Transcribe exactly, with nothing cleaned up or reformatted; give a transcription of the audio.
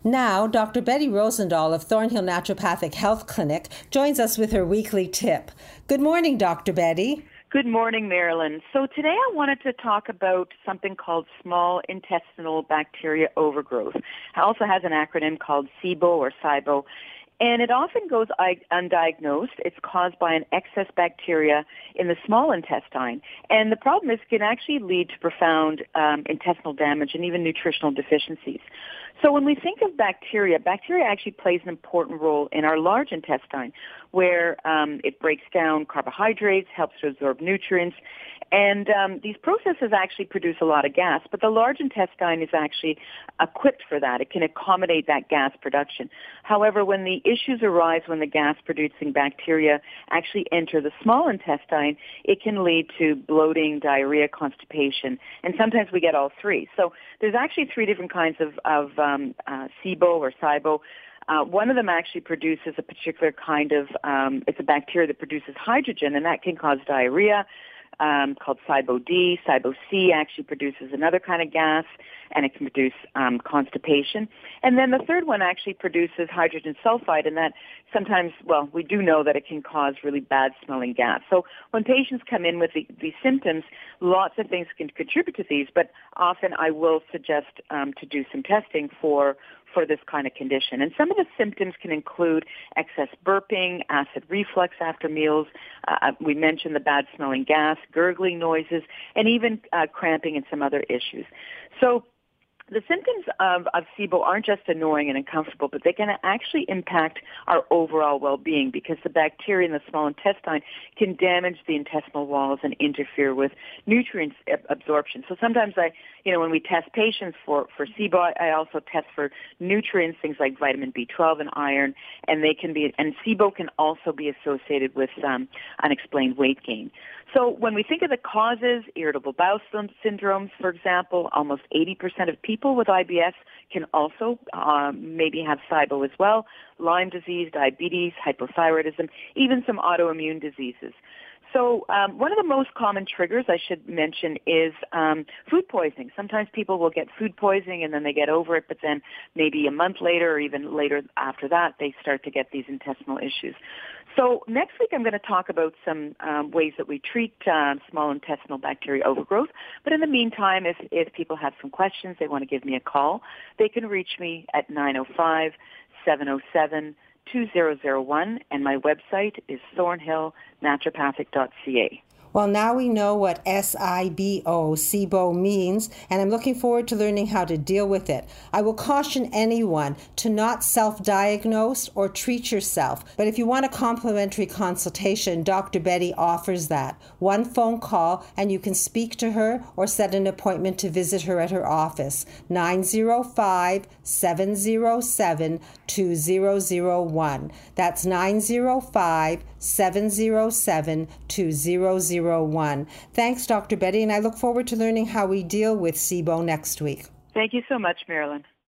Now, Doctor Betty Rosendahl of Thornhill Naturopathic Health Clinic joins us with her weekly tip. Good morning, Doctor Betty. Good morning, Marilyn. So today I wanted to talk about something called small intestinal bacteria overgrowth. It also has an acronym called SIBO or SIBO. And it often goes undiagnosed. It's caused by an excess bacteria in the small intestine. And the problem is it can actually lead to profound um, intestinal damage and even nutritional deficiencies. So when we think of bacteria, bacteria actually plays an important role in our large intestine, where um, it breaks down carbohydrates, helps to absorb nutrients, and um, these processes actually produce a lot of gas, but the large intestine is actually equipped for that. It can accommodate that gas production. However, when the issues arise when the gas-producing bacteria actually enter the small intestine, it can lead to bloating, diarrhea, constipation, and sometimes we get all three. So there's actually three different kinds of, of um, uh, SIBO or SIBO. Uh, one of them actually produces a particular kind of, um, it's a bacteria that produces hydrogen, and that can cause diarrhea. Um, called SIBO D. SIBO C actually produces another kind of gas, and it can produce um, constipation. And then the third one actually produces hydrogen sulfide, and that sometimes, well, we do know that it can cause really bad-smelling gas. So when patients come in with the, these symptoms, lots of things can contribute to these, but often I will suggest um, to do some testing for for this kind of condition. And some of the symptoms can include excess burping, acid reflux after meals. Uh, we mentioned the bad-smelling gas, gurgling noises, and even uh, cramping and some other issues. So the symptoms of, of SIBO aren't just annoying and uncomfortable, but they can actually impact our overall well-being because the bacteria in the small intestine can damage the intestinal walls and interfere with nutrient absorption. So sometimes I, you know, when we test patients for, for SIBO, I also test for nutrients, things like vitamin B twelve and iron, and they can be, and SIBO can also be associated with um, unexplained weight gain. So when we think of the causes, irritable bowel syndromes, for example, almost eighty percent of people with I B S can also uh, maybe have SIBO as well, Lyme disease, diabetes, hypothyroidism, even some autoimmune diseases. So um, one of the most common triggers I should mention is um, food poisoning. Sometimes people will get food poisoning and then they get over it, but then maybe a month later or even later after that, they start to get these intestinal issues. So next week I'm going to talk about some um, ways that we treat uh, small intestinal bacteria overgrowth. But in the meantime, if, if people have some questions, they want to give me a call, they can reach me at nine oh five, seven oh seven, two thousand one, and my website is thornhill naturopathic dot c a. Well, now we know what S I B O, SIBO, means, and I'm looking forward to learning how to deal with it. I will caution anyone to not self-diagnose or treat yourself, but if you want a complimentary consultation, Doctor Betty offers that. One phone call, and you can speak to her or set an appointment to visit her at her office, nine oh five, seven oh seven, two thousand one. That's nine oh five, seven oh seven, two thousand one. Thanks, Doctor Betty, and I look forward to learning how we deal with SIBO next week. Thank you so much, Marilyn.